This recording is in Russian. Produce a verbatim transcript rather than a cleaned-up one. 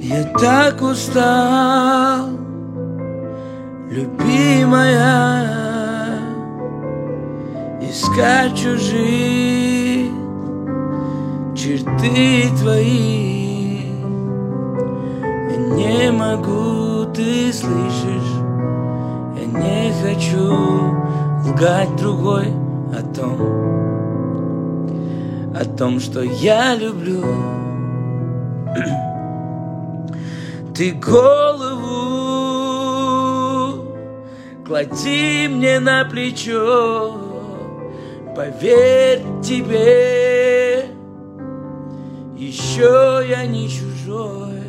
Я так устал, любимая, искать чужие черты твои. Я не могу, ты слышишь, я не хочу лгать другой о том, о том, что я люблю. Ты голову клади мне на плечо, поверь тебе, еще я не чужой.